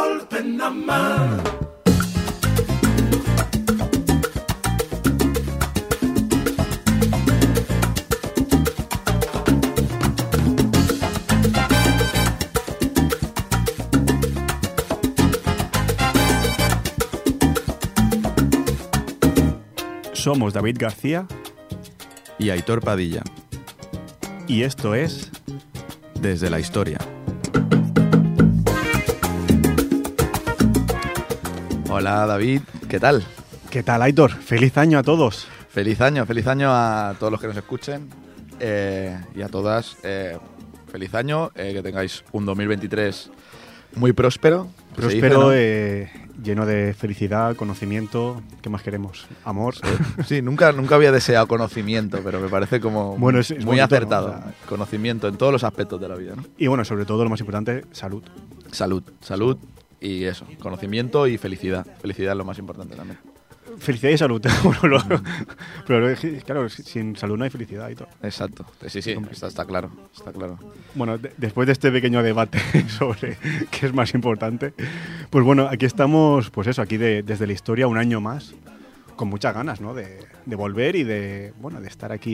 golpe nada más. Somos David García y Aitor Padilla. Y esto es Desde la Historia. Hola David, ¿qué tal? ¿Qué tal, Aitor? ¡Feliz año a todos! Feliz año a todos los que nos escuchen y a todas. Feliz año, que tengáis un 2023 muy próspero. Próspero, dice, ¿no? Lleno de felicidad, conocimiento. ¿Qué más queremos? Amor. Sí, nunca había deseado conocimiento, pero me parece como bueno, es muy bonito, acertado. ¿no? O sea, conocimiento en todos los aspectos de la vida, ¿no? Y bueno, sobre todo lo más importante, salud. Salud y eso, conocimiento y felicidad. Felicidad es lo más importante también. Felicidad y salud. Pero claro, sin salud no hay felicidad y todo. Exacto. Sí, está claro. Bueno, después de este pequeño debate sobre qué es más importante, pues bueno, aquí estamos, pues eso, aquí desde la historia un año más, con muchas ganas, ¿no? De volver y de estar aquí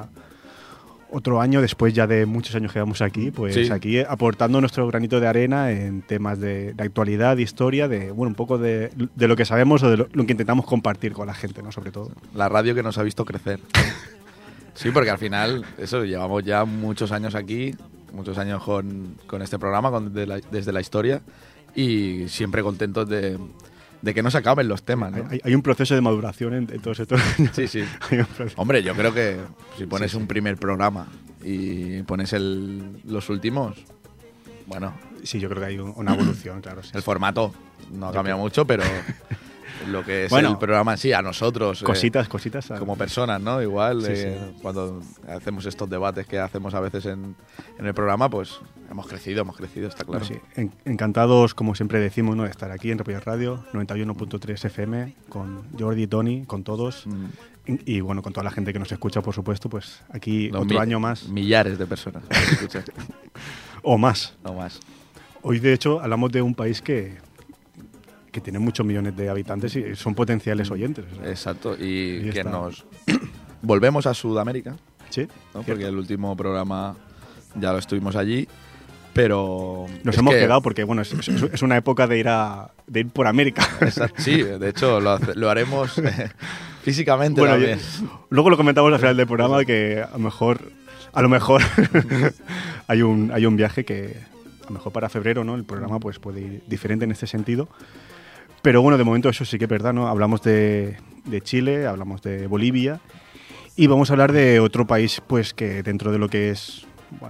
otro año después ya de muchos años que vamos aquí, pues sí. Aquí aportando nuestro granito de arena en temas de actualidad, de historia, de un poco de lo que sabemos o de lo que intentamos compartir con la gente, ¿no? Sobre todo. La radio que nos ha visto crecer. Sí, porque al final, eso, llevamos ya muchos años aquí, muchos años con este programa, desde la historia, y siempre contentos de que no se acaben los temas, ¿no? Hay un proceso de maduración en todos estos años. Sí. Hombre, yo creo que si pones un primer programa y pones los últimos, bueno... Sí, yo creo que hay una evolución, claro. Sí, el formato no ha cambiado mucho, pero lo que es el programa en sí, a nosotros... Cositas. Como personas, ¿no? Igual, sí. Cuando hacemos estos debates que hacemos a veces en el programa, pues hemos crecido, está claro. Sí. Encantados, como siempre decimos, ¿no? De estar aquí en Ripollet Radio, 91.3 FM, con Jordi, Toni, con todos. Y bueno, con toda la gente que nos escucha, por supuesto, pues aquí otro año más. Millares de personas que nos escuchan. O más. Hoy, de hecho, hablamos de un país que tiene muchos millones de habitantes y son potenciales oyentes. O sea, exacto, y que nos... Volvemos a Sudamérica, sí, ¿no? Porque el último programa ya lo estuvimos allí, pero... Nos hemos quedado porque, bueno, es una época de ir por América. Exacto, sí, de hecho lo haremos físicamente también. Luego lo comentamos al final del programa que a lo mejor hay un viaje que a lo mejor para febrero, ¿no? El programa pues puede ir diferente en este sentido. Pero bueno, de momento eso sí que es verdad, ¿no? Hablamos de Chile, hablamos de Bolivia y vamos a hablar de otro país pues que dentro de lo que es,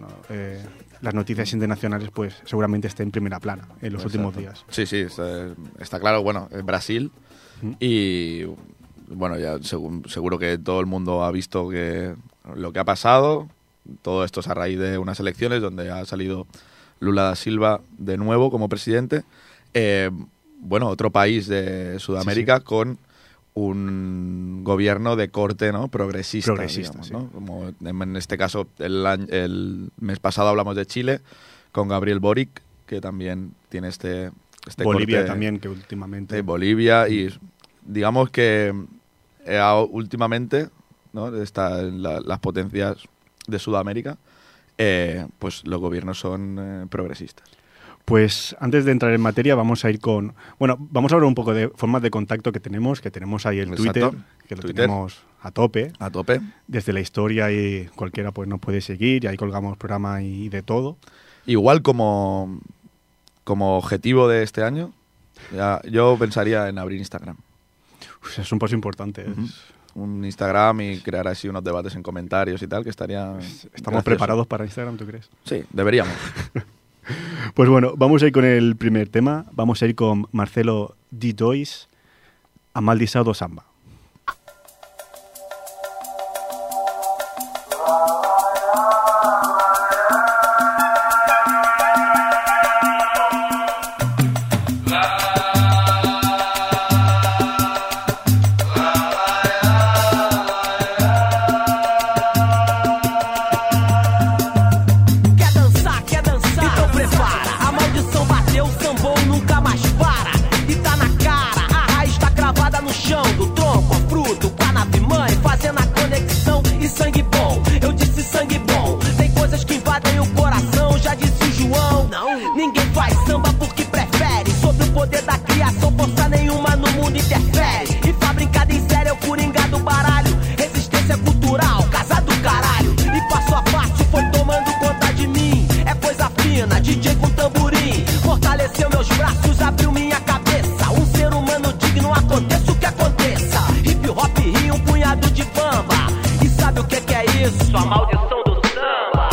las noticias internacionales pues seguramente esté en primera plana en los últimos días. Sí, está claro, Brasil y bueno, ya seguro que todo el mundo ha visto que lo que ha pasado, todo esto es a raíz de unas elecciones donde ha salido Lula da Silva de nuevo como presidente. Otro país de Sudamérica sí. Con un gobierno de corte, ¿no? progresista, digamos, sí. ¿no? Como en este caso el mes pasado hablamos de Chile con Gabriel Boric, que también tiene este Bolivia corte, también, que últimamente Bolivia, y digamos que últimamente, ¿no? Las potencias de Sudamérica, pues los gobiernos son progresistas. Pues antes de entrar en materia vamos a hablar un poco de formas de contacto que tenemos ahí el Twitter, que lo tenemos a tope. Desde la historia y cualquiera pues nos puede seguir y ahí colgamos programa y de todo. Igual como objetivo de este año, yo pensaría en abrir Instagram. Es un paso importante. Un Instagram y crear así unos debates en comentarios y tal, que estaría... ¿Estamos gracioso. preparados para Instagram, tú crees? Sí, deberíamos. Pues bueno, vamos a ir con el primer tema. Vamos a ir con Marcelo D2, Amaldiçoado Samba. Quer dançar, então prepara. A maldição bateu, o sambou nunca mais sangue bom, eu disse sangue bom. Tem coisas que invadem o coração, já disse o João. Não, ninguém faz samba porque prefere. Sobre o poder da criação, força nenhuma no mundo interfere. E fabricado em série é o coringa do baralho. Resistência cultural, casa do caralho. E passo a passo foi tomando conta de mim. É coisa fina, DJ com tamborim. Fortaleceu meus braços, abriu minha cabeça. Um ser humano digno, aconteça o que aconteça. Hip hop ri, um punhado de bamba. E sabe o que é isso? A maldição do samba.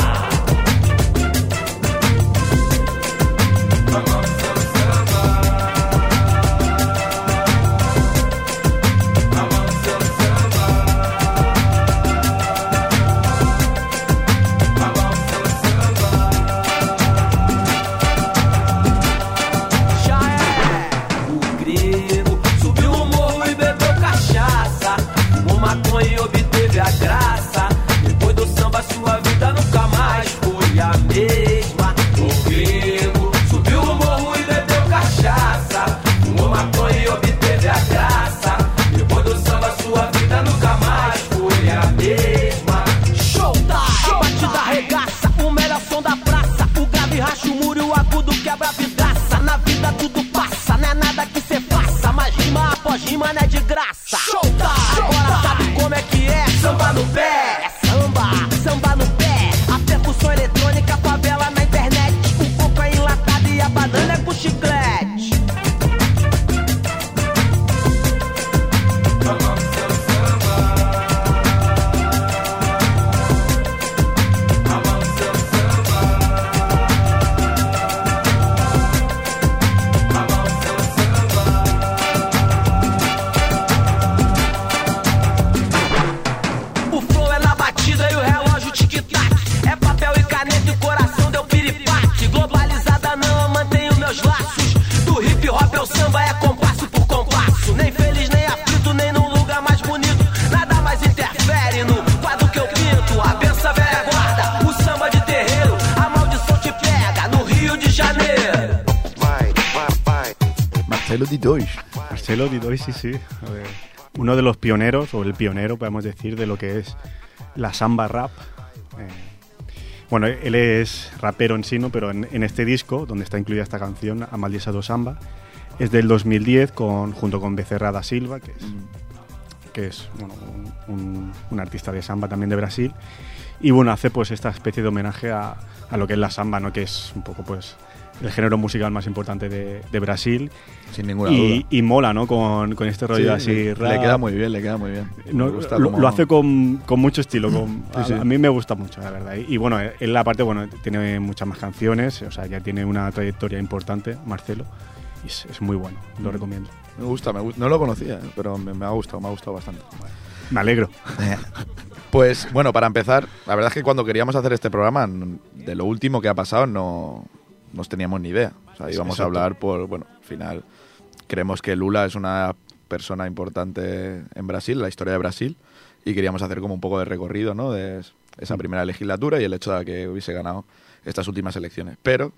E obteve a graça. Depois do samba sua vida nunca mais foi a mesma. O grego subiu o morro e bebeu cachaça. Fumou maconha e obteve a graça. Depois do samba sua vida nunca mais foi a mesma. Show time! A batida arregaça, o melhor som da praça. O grave racha o muro e o agudo quebra a vidraça. Na vida tudo passa, não é nada que cê faça. Mas rima após rima não é de graça. Show time! Agora sabe como é que é? Samba no pé, é samba, samba no pé. A percussão eletrônica, favela na internet. O coco é enlatado e a banana é com chiclete. Amamos seu samba. Amamos seu samba. Amamos seu samba. O flow é na batida e o relógio tic-tac. É papel e caneta e o coração deu piripaque. Globalizada não, mantenho meus laços. Do hip hop ao samba é compasso por compasso. Nem feliz, nem aflito, nem num lugar mais bonito. Nada mais interfere no quadro que eu pinto. A benção velha guarda, o samba de terreiro. A maldição te pega no Rio de Janeiro. Marcelo D2. Marcelo D2, sí. A ver, uno de los pioneros, o el pionero, podemos decir, de lo que es la samba rap. Bueno, él es rapero en sí, ¿no? Pero en este disco, donde está incluida esta canción, Amaldiça do Samba, es del 2010 junto con Becerra da Silva, que es bueno, un artista de samba también de Brasil. Y bueno, hace pues esta especie de homenaje a lo que es la samba, ¿no? Que es un poco pues el género musical más importante de Brasil. Sin ninguna duda. Y mola, ¿no? Con este rollo así rap. Le queda muy bien, le queda muy bien. No, lo hace con mucho estilo. A mí me gusta mucho, la verdad. Y bueno, él aparte, bueno, tiene muchas más canciones, o sea, ya tiene una trayectoria importante, Marcelo. Y es muy bueno, lo recomiendo. Me gusta. No lo conocía, pero me ha gustado bastante. Me alegro. Pues bueno, para empezar, la verdad es que cuando queríamos hacer este programa, de lo último que ha pasado no teníamos ni idea. O sea, íbamos a hablar al final creemos que Lula es una persona importante en Brasil, la historia de Brasil, y queríamos hacer como un poco de recorrido, ¿no? De esa primera legislatura y el hecho de que hubiese ganado estas últimas elecciones. Pero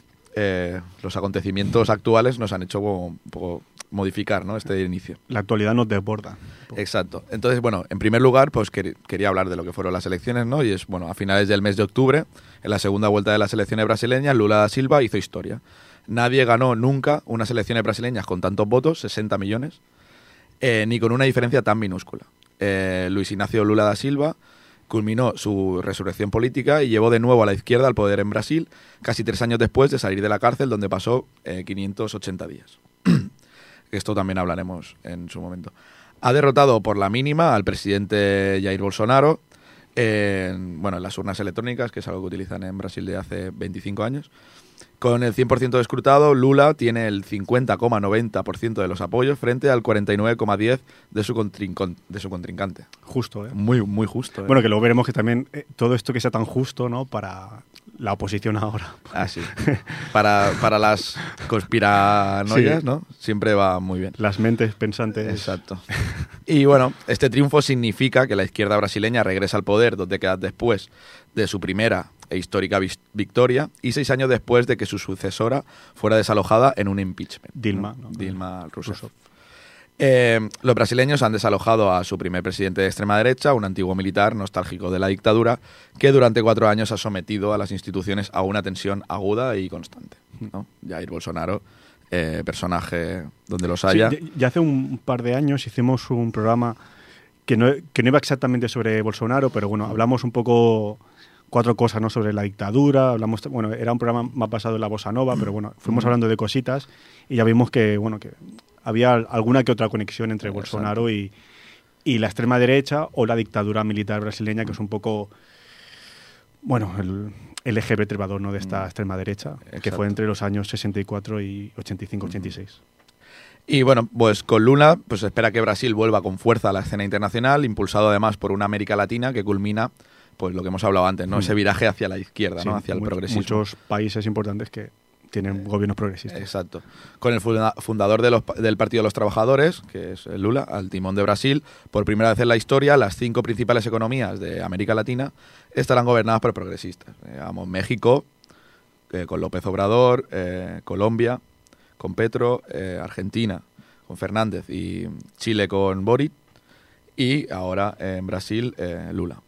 los acontecimientos actuales nos han hecho como un poco modificar, ¿no? Este inicio. La actualidad nos desborda. Exacto. Entonces, bueno, en primer lugar, pues quería hablar de lo que fueron las elecciones, ¿no? Y es, bueno, a finales del mes de octubre, en la segunda vuelta de las elecciones brasileñas, Lula da Silva hizo historia. Nadie ganó nunca unas elecciones brasileñas con tantos votos, 60 millones, ni con una diferencia tan minúscula. Luis Inácio Lula da Silva culminó su resurrección política y llevó de nuevo a la izquierda al poder en Brasil, casi 3 años después de salir de la cárcel, donde pasó 580 días. Esto también hablaremos en su momento. Ha derrotado por la mínima al presidente Jair Bolsonaro en las urnas electrónicas, que es algo que utilizan en Brasil de hace 25 años. Con el 100% de escrutado, Lula tiene el 50,90% de los apoyos frente al 49,10% de su contrincante. Justo, ¿eh? Muy, muy justo. Bueno, que luego veremos que también todo esto que sea tan justo, ¿no? Para la oposición ahora. Ah, sí. Para las conspiranoias, sí, ¿no? Siempre va muy bien. Las mentes pensantes. Exacto. Y bueno, este triunfo significa que la izquierda brasileña regresa al poder 2 décadas después de su primera e histórica victoria y 6 años después de que su sucesora fuera desalojada en un impeachment. Dilma. ¿no? Dilma Rousseff. Los brasileños han desalojado a su primer presidente de extrema derecha, un antiguo militar nostálgico de la dictadura, que durante 4 años ha sometido a las instituciones a una tensión aguda y constante, ¿no? Jair Bolsonaro, personaje donde los haya. Sí, ya hace un par de años hicimos un programa que no iba exactamente sobre Bolsonaro, pero bueno, hablamos un poco 4 cosas, ¿no?, sobre la dictadura. Hablamos, bueno, era un programa más basado en la bossa nova, pero bueno, fuimos hablando de cositas y ya vimos que, bueno, que había alguna que otra conexión entre Bolsonaro y la extrema derecha o la dictadura militar brasileña, que es un poco, bueno, el eje vertebrador, ¿no?, de esta extrema derecha, que fue entre los años 64 y 85-86. Y bueno, pues con Lula pues se espera que Brasil vuelva con fuerza a la escena internacional, impulsado además por una América Latina que culmina, pues lo que hemos hablado antes, ¿no? Ese viraje hacia la izquierda, ¿no? Hacia el progresismo. Muchos países importantes que tienen gobiernos progresistas. Exacto. Con el fundador del Partido de los Trabajadores, que es Lula, al timón de Brasil, por primera vez en la historia, las 5 principales economías de América Latina estarán gobernadas por progresistas. Digamos, México, con López Obrador, Colombia, con Petro, Argentina, con Fernández, y Chile con Boric, y ahora en Brasil, Lula.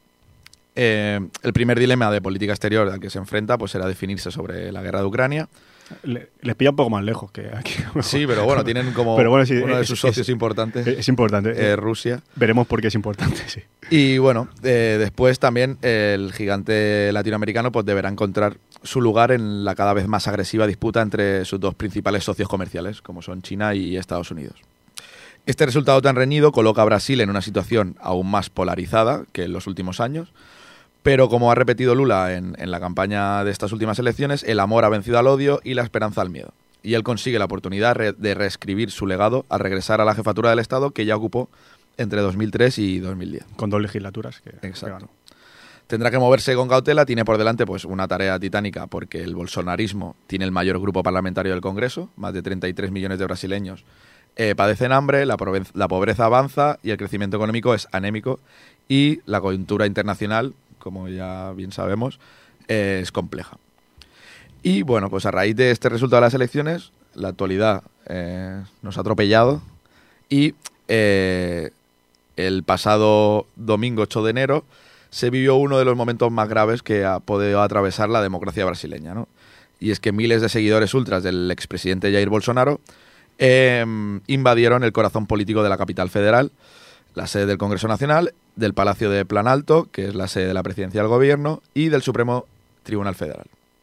El primer dilema de política exterior al que se enfrenta pues será definirse sobre la guerra de Ucrania. Les pilla un poco más lejos que aquí. Sí, pero bueno, tienen como sí, uno de sus socios importantes. Es importante. Rusia. Veremos por qué es importante, sí. Y bueno, después también el gigante latinoamericano pues deberá encontrar su lugar en la cada vez más agresiva disputa entre sus 2 principales socios comerciales, como son China y Estados Unidos. Este resultado tan reñido coloca a Brasil en una situación aún más polarizada que en los últimos años. Pero como ha repetido Lula en la campaña de estas últimas elecciones, el amor ha vencido al odio y la esperanza al miedo. Y él consigue la oportunidad de reescribir su legado al regresar a la jefatura del Estado que ya ocupó entre 2003 y 2010. Con 2 legislaturas. Exacto. Tendrá que moverse con cautela, tiene por delante pues una tarea titánica porque el bolsonarismo tiene el mayor grupo parlamentario del Congreso, más de 33 millones de brasileños padecen hambre, la pobreza avanza y el crecimiento económico es anémico y la coyuntura internacional, como ya bien sabemos, es compleja. Y bueno, pues a raíz de este resultado de las elecciones, la actualidad nos ha atropellado y el pasado domingo 8 de enero se vivió uno de los momentos más graves que ha podido atravesar la democracia brasileña, ¿no? Y es que miles de seguidores ultras del expresidente Jair Bolsonaro invadieron el corazón político de la capital federal, la sede del Congreso Nacional, del Palacio de Planalto, que es la sede de la Presidencia del Gobierno, y del Supremo Tribunal Federal.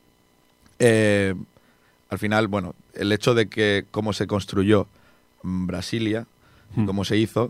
Al final, bueno, el hecho de que cómo se construyó Brasilia, cómo se hizo,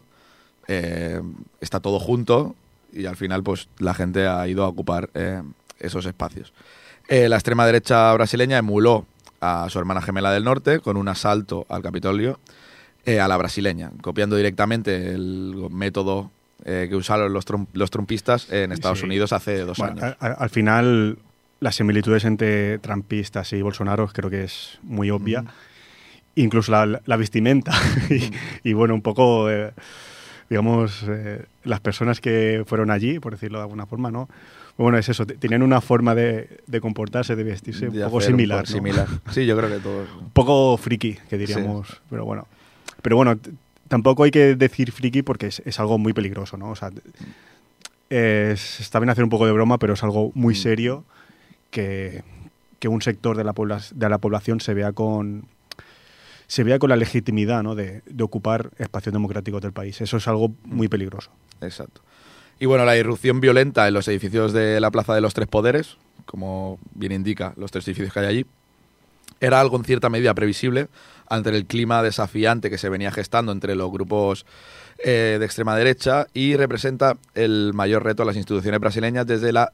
está todo junto y al final pues la gente ha ido a ocupar esos espacios. La extrema derecha brasileña emuló a su hermana gemela del norte con un asalto al Capitolio a la brasileña, copiando directamente el método que usaron los trumpistas en Estados Unidos hace 2 años. Al final, las similitudes entre trumpistas y Bolsonaro creo que es muy obvia. Incluso la vestimenta y bueno, un poco, digamos, las personas que fueron allí, por decirlo de alguna forma, ¿no? Bueno, es eso, tienen una forma de comportarse, de vestirse un poco similar, ¿no? Similar. Sí, yo creo que todos. Un poco friki, que diríamos, sí. Pero bueno, tampoco hay que decir friki porque es algo muy peligroso, ¿no? O sea, está bien hacer un poco de broma, pero es algo muy serio que un sector de la población se vea con la legitimidad, ¿no?, de ocupar espacios democráticos del país. Eso es algo muy peligroso. Exacto. Y bueno, la irrupción violenta en los edificios de la Plaza de los Tres Poderes, como bien indica los 3 edificios que hay allí, era algo en cierta medida previsible ante el clima desafiante que se venía gestando entre los grupos de extrema derecha y representa el mayor reto a las instituciones brasileñas desde la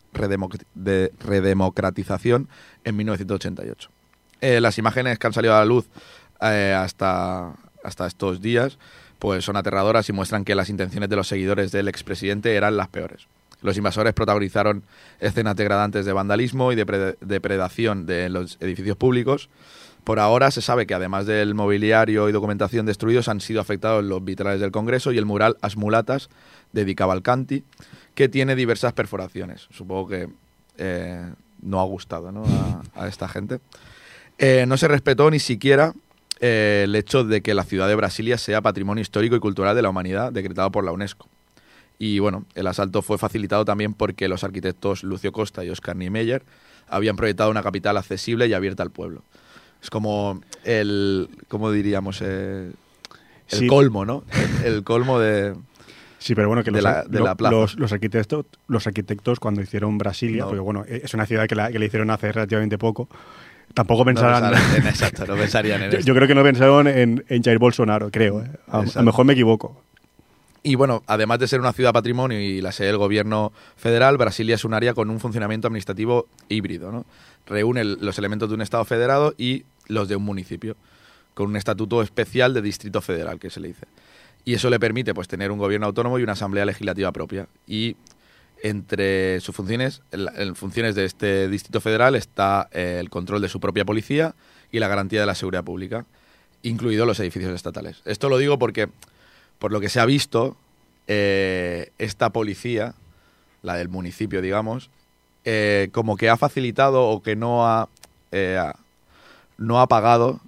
redemocratización en 1988. Las imágenes que han salido a la luz hasta estos días pues son aterradoras y muestran que las intenciones de los seguidores del expresidente eran las peores. Los invasores protagonizaron escenas degradantes de vandalismo y de depredación de los edificios públicos. Por ahora se sabe que además del mobiliario y documentación destruidos han sido afectados los vitrales del Congreso y el mural As Mulatas de Di Cavalcanti, que tiene diversas perforaciones. Supongo que no ha gustado, ¿no?, a esta gente. No se respetó ni siquiera el hecho de que la ciudad de Brasilia sea Patrimonio Histórico y Cultural de la Humanidad, decretado por la UNESCO. Y bueno, el asalto fue facilitado también porque los arquitectos Lucio Costa y Oscar Niemeyer habían proyectado una capital accesible y abierta al pueblo. Es como ¿cómo diríamos? El colmo, ¿no? El colmo de... Sí, pero bueno, que la plaza. Los arquitectos cuando hicieron Brasilia, porque bueno, es una ciudad que le hicieron hace relativamente poco, tampoco pensaron... Exacto, no pensarían en eso. Yo creo que no pensaron en Jair Bolsonaro, creo. A lo mejor me equivoco. Y bueno, además de ser una ciudad patrimonio y la sede del gobierno federal, Brasilia es un área con un funcionamiento administrativo híbrido, ¿no? Reúne los elementos de un estado federado y los de un municipio, con un estatuto especial de distrito federal, que se le dice. Y eso le permite pues tener un gobierno autónomo y una asamblea legislativa propia. Y entre sus funciones, en funciones de este distrito federal está el control de su propia policía y la garantía de la seguridad pública, incluidos los edificios estatales. Esto lo digo porque, por lo que se ha visto, esta policía, la del municipio, digamos, como que ha facilitado o que no ha pagado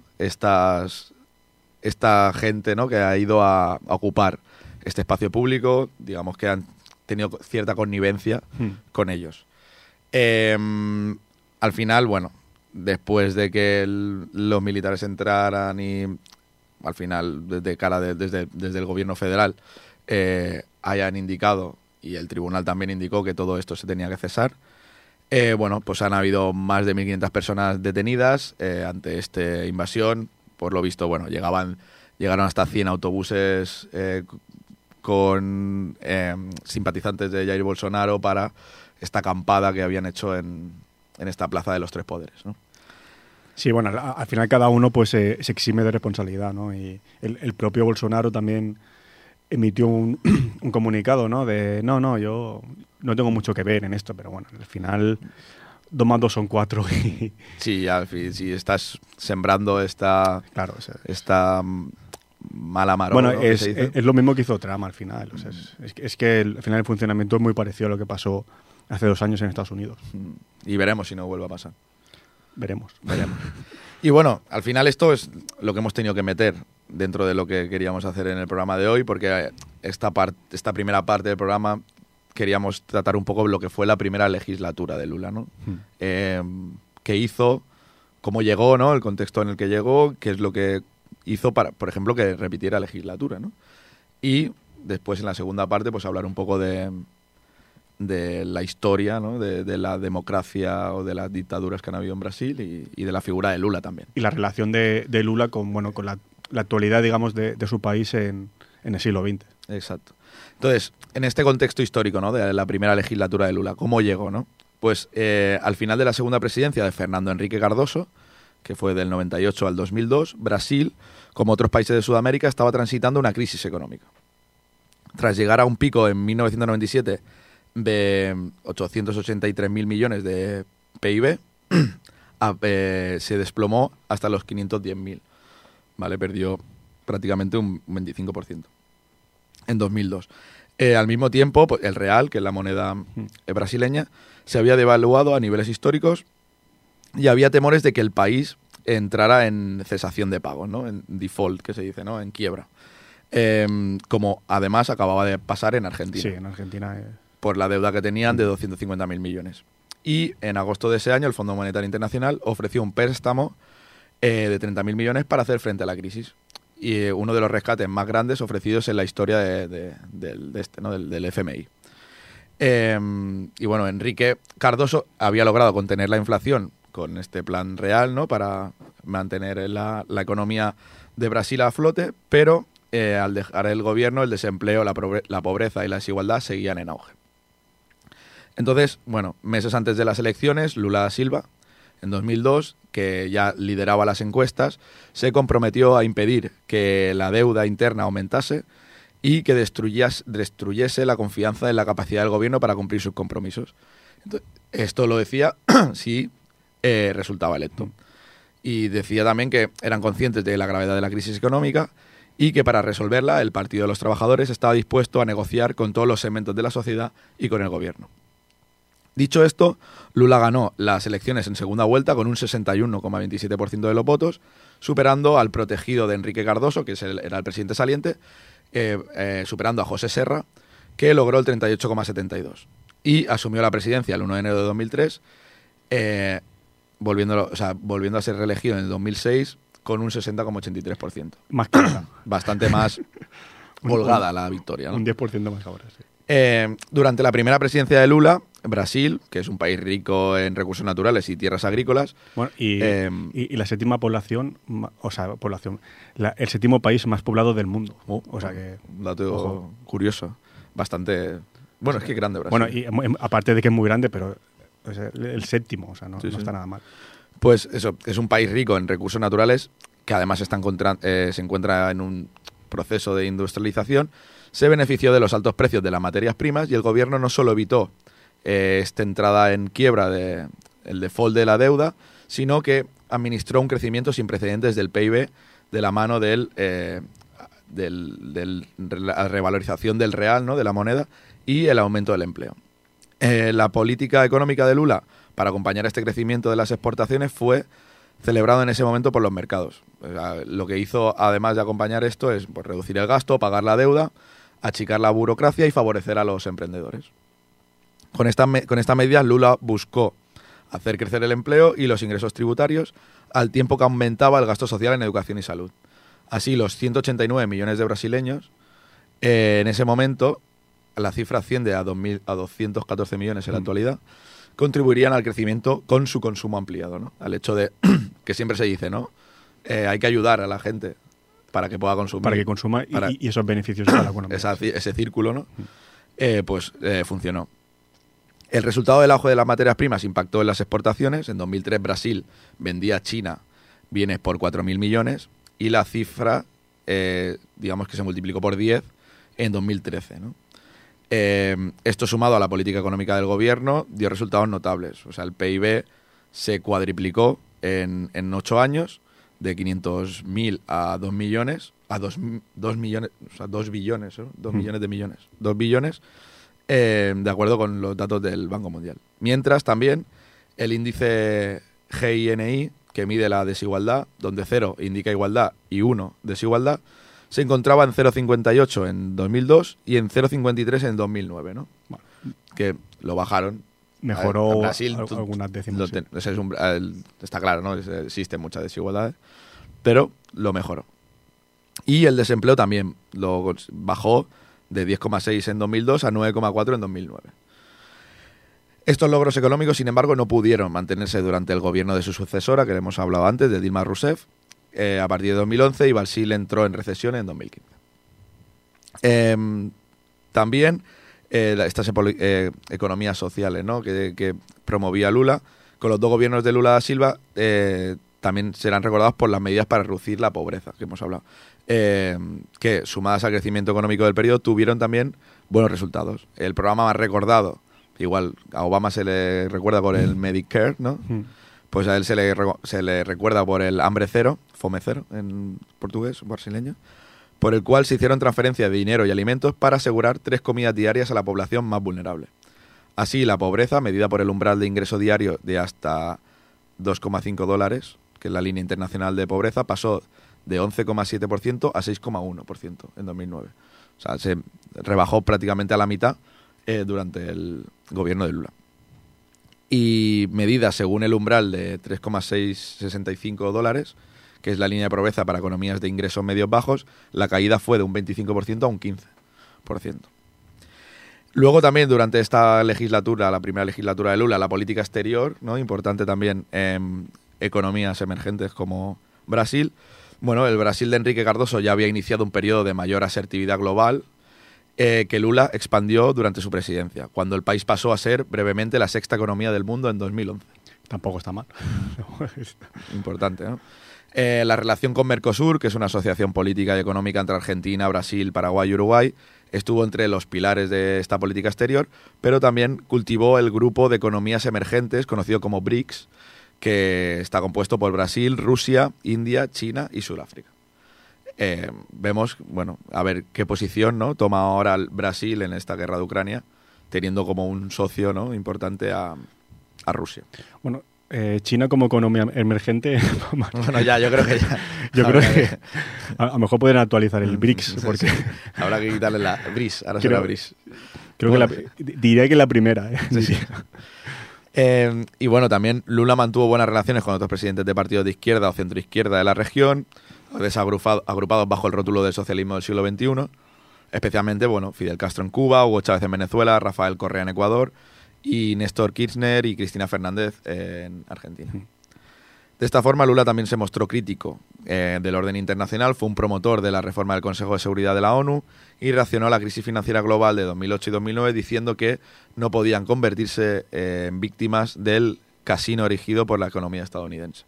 esta gente, ¿no?, que ha ido a ocupar este espacio público, digamos que han tenido cierta connivencia con ellos. Al final, bueno, después de que los militares entraran y al final desde el gobierno federal hayan indicado, y el tribunal también indicó que todo esto se tenía que cesar, bueno, pues han habido más de 1.500 personas detenidas ante esta invasión. Por lo visto, bueno, llegaron hasta 100 autobuses con simpatizantes de Jair Bolsonaro para esta acampada que habían hecho en esta Plaza de los Tres Poderes, ¿no? Sí, bueno, al final cada uno pues se exime de responsabilidad, ¿no? Y el propio Bolsonaro también emitió un comunicado, ¿no? De yo no tengo mucho que ver en esto, pero bueno, al final 2 más 2 son 4 y... Sí, si estás sembrando esta mala maroma. Bueno, ¿no?, es lo mismo que hizo Trump al final. O sea, es que al final el funcionamiento es muy parecido a lo que pasó hace 2 años en Estados Unidos. Y veremos si no vuelve a pasar. Veremos. Y bueno, al final esto es lo que hemos tenido que meter dentro de lo que queríamos hacer en el programa de hoy, porque esta primera parte del programa queríamos tratar un poco lo que fue la primera legislatura de Lula, ¿no? ¿Qué hizo? ¿Cómo llegó, ¿no? El contexto en el que llegó, qué es lo que hizo para, por ejemplo, que repitiera legislatura, ¿no? Y después, en la segunda parte, pues hablar un poco de la historia, ¿no?, de la democracia o de las dictaduras que han habido en Brasil y de la figura de Lula también. Y la relación de Lula con la actualidad, digamos, de su país en el siglo XX. Exacto. Entonces, en este contexto histórico, ¿no?, de la primera legislatura de Lula, ¿cómo llegó, no? Pues al final de la segunda presidencia de Fernando Henrique Cardoso, que fue del 98 al 2002, Brasil, como otros países de Sudamérica, estaba transitando una crisis económica. Tras llegar a un pico en 1997 de 883.000 millones de PIB, se desplomó hasta los 510.000, ¿vale? Perdió prácticamente un 25% en 2002. Al mismo tiempo, pues, el real, que es la moneda brasileña, se había devaluado a niveles históricos y había temores de que el país entrara en cesación de pagos, ¿no?, en default, que se dice, ¿no?, en quiebra. Como además acababa de pasar en Argentina. Sí, en Argentina. Por la deuda que tenían de 250.000 millones. Y en agosto de ese año el Fondo Monetario Internacional ofreció un préstamo de 30.000 millones para hacer frente a la crisis. Y uno de los rescates más grandes ofrecidos en la historia del FMI. Y bueno, Enrique Cardoso había logrado contener la inflación con este plan real, ¿no?, para mantener la economía de Brasil a flote, pero al dejar el gobierno, el desempleo, la pobreza y la desigualdad seguían en auge. Entonces, bueno, meses antes de las elecciones, Lula da Silva, en 2002, que ya lideraba las encuestas, se comprometió a impedir que la deuda interna aumentase y que destruyese la confianza en la capacidad del gobierno para cumplir sus compromisos. Entonces, esto lo decía si resultaba electo. Y decía también que eran conscientes de la gravedad de la crisis económica y que para resolverla el Partido de los Trabajadores estaba dispuesto a negociar con todos los segmentos de la sociedad y con el gobierno. Dicho esto, Lula ganó las elecciones en segunda vuelta con un 61,27% de los votos, superando al protegido de Enrique Cardoso, que era el presidente saliente, superando a José Serra, que logró el 38,72. Y asumió la presidencia el 1 de enero de 2003, volviendo a ser reelegido en el 2006 con un 60,83%. Más que nada. Bastante más holgada la victoria, ¿no? Un 10% más ahora, sí. Durante la primera presidencia de Lula, Brasil, que es un país rico en recursos naturales y tierras agrícolas... Bueno, y la séptima población, el séptimo país más poblado del mundo. O sea que... Un dato curioso. Bastante... Bueno, es que es grande Brasil. Bueno, y aparte de que es muy grande, pero el séptimo, o sea, no está nada mal. Pues eso, es un país rico en recursos naturales que además se encuentra en un proceso de industrialización. Se benefició de los altos precios de las materias primas y el gobierno no solo evitó esta entrada en quiebra el default de la deuda, sino que administró un crecimiento sin precedentes del PIB de la mano de la revalorización del real, ¿no?, de la moneda, y el aumento del empleo. La política económica de Lula para acompañar este crecimiento de las exportaciones fue celebrado en ese momento por los mercados. O sea, lo que hizo, además de acompañar esto, es pues, reducir el gasto, pagar la deuda, achicar la burocracia y favorecer a los emprendedores. Con esta medida, Lula buscó hacer crecer el empleo y los ingresos tributarios, al tiempo que aumentaba el gasto social en educación y salud. Así, los 189 millones de brasileños, en ese momento, la cifra asciende a 214 millones en la actualidad, contribuirían al crecimiento con su consumo ampliado, ¿no? Al hecho de que siempre se dice, ¿no? Hay que ayudar a la gente para que pueda consumir. Para que consuma y esos beneficios para la economía. Ese círculo, ¿no? Funcionó. El resultado del auge de las materias primas impactó en las exportaciones. En 2003 Brasil vendía a China bienes por 4.000 millones y la cifra, digamos que se multiplicó por 10 en 2013, ¿no? Esto sumado a la política económica del gobierno dio resultados notables. O sea, el PIB se cuadriplicó en 8 años, de 500.000 a 2 millones, a 2 millones, o sea, 2 billones, ¿no? 2 millones de millones. 2 billones, de acuerdo con los datos del Banco Mundial. Mientras también el índice GINI, que mide la desigualdad, donde 0 indica igualdad y 1 desigualdad, se encontraba en 0,58 en 2002 y en 0,53 en 2009, ¿no? Bueno, que lo bajaron. Mejoró Brasil, algunas décimas. Está claro, ¿no? Existen muchas desigualdades, pero lo mejoró. Y el desempleo también lo bajó de 10,6 en 2002 a 9,4 en 2009. Estos logros económicos, sin embargo, no pudieron mantenerse durante el gobierno de su sucesora, que le hemos hablado antes, de Dilma Rousseff, a partir de 2011, y Brasil entró en recesión en 2015. También estas economías sociales, ¿no?, que promovía Lula, con los dos gobiernos de Lula da Silva, también serán recordados por las medidas para reducir la pobreza, que hemos hablado, que sumadas al crecimiento económico del periodo tuvieron también buenos resultados. El programa más recordado, igual a Obama se le recuerda por el Medicare, ¿no? Pues a él se le recuerda por el hambre cero, fome cero en portugués brasileño, por el cual se hicieron transferencias de dinero y alimentos para asegurar 3 comidas diarias a la población más vulnerable. Así, la pobreza, medida por el umbral de ingreso diario de hasta $2,5, que es la línea internacional de pobreza, pasó de 11,7% a 6,1% en 2009. O sea, se rebajó prácticamente a la mitad durante el gobierno de Lula. Y medidas según el umbral de $3,665, que es la línea de pobreza para economías de ingresos medios bajos, la caída fue de un 25% a un 15%. Luego también durante esta legislatura, la primera legislatura de Lula, la política exterior, ¿no?, importante también en economías emergentes como Brasil. Bueno, el Brasil de Enrique Cardoso ya había iniciado un periodo de mayor asertividad global, que Lula expandió durante su presidencia, cuando el país pasó a ser brevemente la 6ª economía del mundo en 2011. Tampoco está mal. Importante, ¿no? La relación con Mercosur, que es una asociación política y económica entre Argentina, Brasil, Paraguay y Uruguay, estuvo entre los pilares de esta política exterior, pero también cultivó el grupo de economías emergentes, conocido como BRICS, que está compuesto por Brasil, Rusia, India, China y Sudáfrica. Vemos, bueno, a ver qué posición, ¿no?, toma ahora el Brasil en esta guerra de Ucrania, teniendo como un socio, ¿no?, importante a Rusia. Bueno, China como economía emergente. Bueno, ya, yo creo que ya. Yo creo que a lo mejor pueden actualizar el BRICS. Porque Sí. Habrá que quitarle la BRICS, ahora será BRICS. Creo Bueno. que diría que la primera. Sí. Y bueno, también Lula mantuvo buenas relaciones con otros presidentes de partidos de izquierda o centroizquierda de la región, agrupados bajo el rótulo del socialismo del siglo XXI, especialmente, bueno, Fidel Castro en Cuba, Hugo Chávez en Venezuela, Rafael Correa en Ecuador y Néstor Kirchner y Cristina Fernández en Argentina. De esta forma, Lula también se mostró crítico del orden internacional, fue un promotor de la reforma del Consejo de Seguridad de la ONU y reaccionó a la crisis financiera global de 2008 y 2009 diciendo que no podían convertirse en víctimas del casino erigido por la economía estadounidense.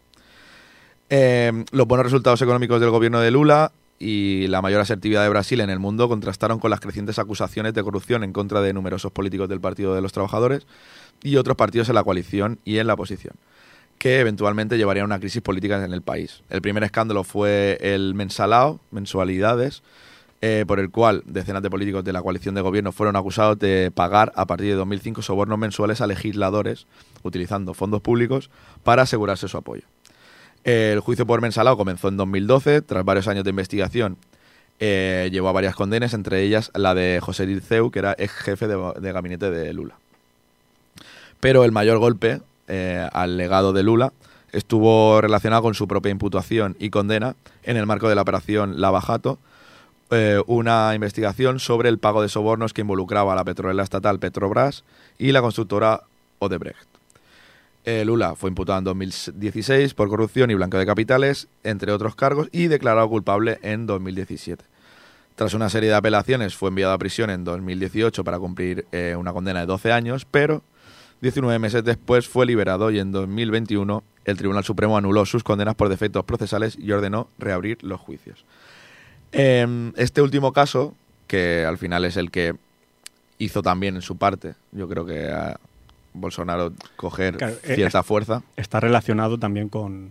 Los buenos resultados económicos del gobierno de Lula y la mayor asertividad de Brasil en el mundo contrastaron con las crecientes acusaciones de corrupción en contra de numerosos políticos del Partido de los Trabajadores y otros partidos en la coalición y en la oposición, que eventualmente llevarían a una crisis política en el país. El primer escándalo fue el mensalao, mensualidades, por el cual decenas de políticos de la coalición de gobierno fueron acusados de pagar a partir de 2005 sobornos mensuales a legisladores utilizando fondos públicos para asegurarse su apoyo. El juicio por mensalao comenzó en 2012, tras varios años de investigación llevó a varias condenas, entre ellas la de José Dirceu, que era ex jefe de gabinete de Lula. Pero el mayor golpe al legado de Lula estuvo relacionado con su propia imputación y condena en el marco de la operación Lava Jato, una investigación sobre el pago de sobornos que involucraba a la petrolera estatal Petrobras y la constructora Odebrecht. Lula fue imputado en 2016 por corrupción y blanqueo de capitales, entre otros cargos, y declarado culpable en 2017. Tras una serie de apelaciones fue enviado a prisión en 2018 para cumplir una condena de 12 años, pero 19 meses después fue liberado y en 2021 el Tribunal Supremo anuló sus condenas por defectos procesales y ordenó reabrir los juicios. Este último caso, que al final es el que hizo también en su parte, yo creo que a Bolsonaro coger cierta fuerza. Está relacionado también con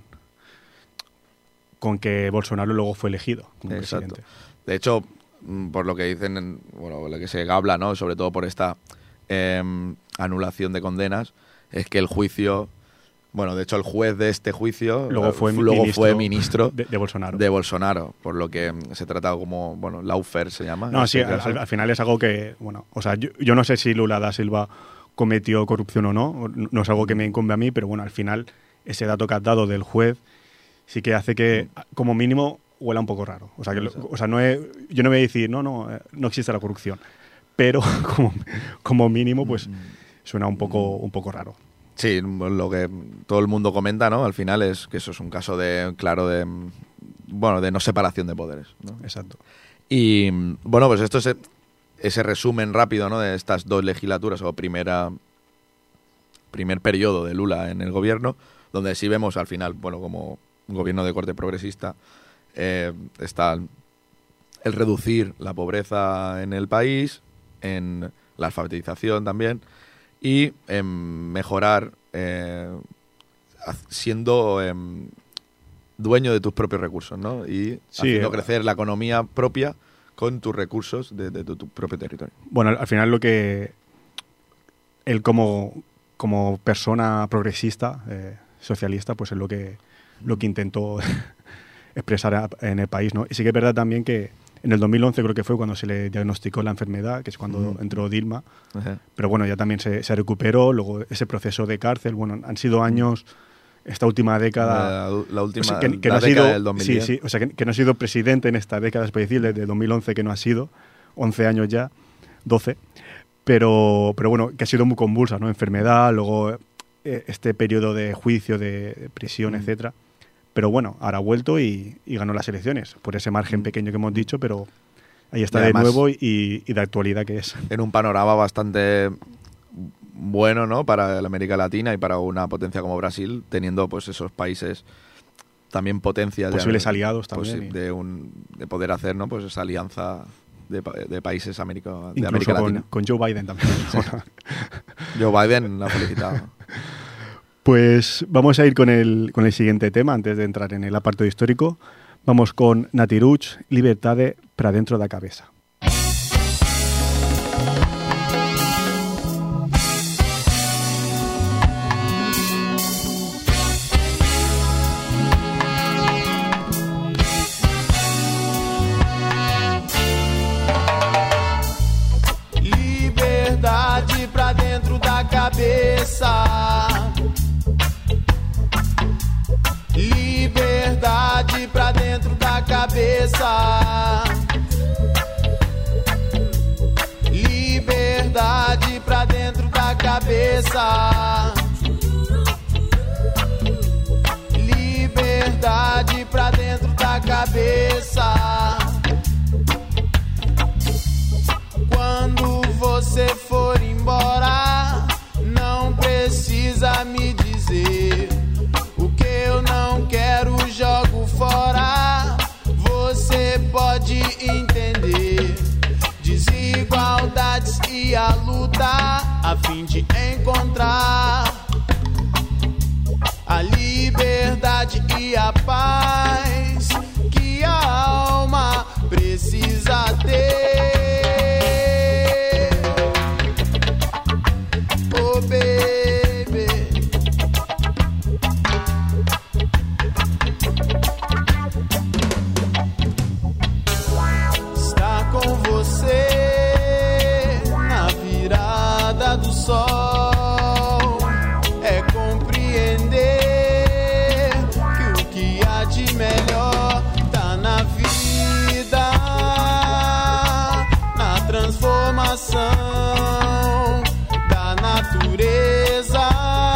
que Bolsonaro luego fue elegido como presidente. De hecho, por lo que dicen, bueno, lo que se habla, ¿no? Sobre todo por esta anulación de condenas, es que el juicio, bueno, de hecho el juez de este juicio luego fue ministro de Bolsonaro. De Bolsonaro, por lo que se trata como, bueno, lawfare se llama. No, sí, al final es algo que, bueno, o sea, yo no sé si Lula da Silva cometió corrupción o no es algo que me incumbe a mí, pero bueno, al final ese dato que has dado del juez sí que hace que, como mínimo, huela un poco raro. O sea, que, yo no voy a decir, no existe la corrupción, pero como mínimo, pues suena un poco raro. Sí, lo que todo el mundo comenta, ¿no? Al final es que eso es un caso de no separación de poderes, ¿no? Exacto. Y bueno, pues esto es ese resumen rápido, ¿no? De estas dos legislaturas o primer periodo de Lula en el gobierno, donde sí vemos al final, bueno, como un gobierno de corte progresista, está el reducir la pobreza en el país, en la alfabetización también, y en mejorar siendo dueño de tus propios recursos, ¿no? Y haciendo crecer la economía propia con tus recursos de tu propio territorio. Bueno, al final lo que él como persona progresista, socialista, pues es lo que intentó expresar en el país, ¿no? Y sí que es verdad también que en el 2011 creo que fue cuando se le diagnosticó la enfermedad, que es cuando entró Dilma. Pero bueno, ya también se recuperó, luego ese proceso de cárcel, bueno, han sido años, esta última década, la última, o sea, que no ha sido, del 2010. Sí, o sea, que no ha sido presidente en esta década, es decir, desde 2011 que no ha sido, 11 años ya, 12, pero bueno, que ha sido muy convulsa, ¿no? Enfermedad, luego este periodo de juicio, de prisión, etcétera. Pero bueno, ahora ha vuelto y ganó las elecciones, por ese margen pequeño que hemos dicho, pero ahí está de nuevo y de actualidad que es. En un panorama bastante bueno, ¿no? Para la América Latina y para una potencia como Brasil, teniendo pues esos países también potencias. Posibles aliados también. Pues, de poder hacer, ¿no? Pues esa alianza de países de América Latina. Con Joe Biden también. Joe Biden la ha felicitado. Pues vamos a ir con el siguiente tema, antes de entrar en el apartado histórico. Vamos con Natiruch, Libertade pra dentro da cabeza. cabeça. Liberdade pra dentro da cabeça. Liberdade pra dentro da cabeça. Quando você for embora, não precisa me dizer o que eu não quero, jogo fora. Você pode entender desigualdades e a luta a fim de encontrar a liberdade e a paz que a alma precisa ter. Oh, baby. Estar com você na virada do sol é compreender que o que há de melhor tá na vida, na transformação da natureza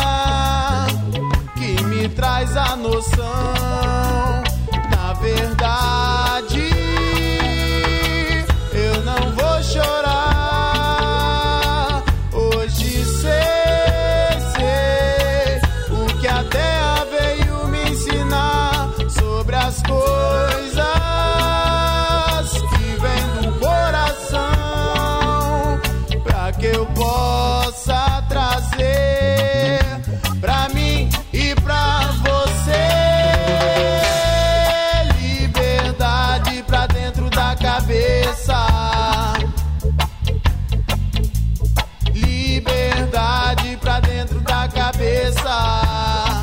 que me traz a noção. Na verdade, eu não vou chorar. Hoje sei o que a terra veio me ensinar sobre as coisas que vêm do coração, pra que eu possa trazer pra mim e pra você. Liberdade pra dentro da cabeça. Liberdade pra dentro da cabeça.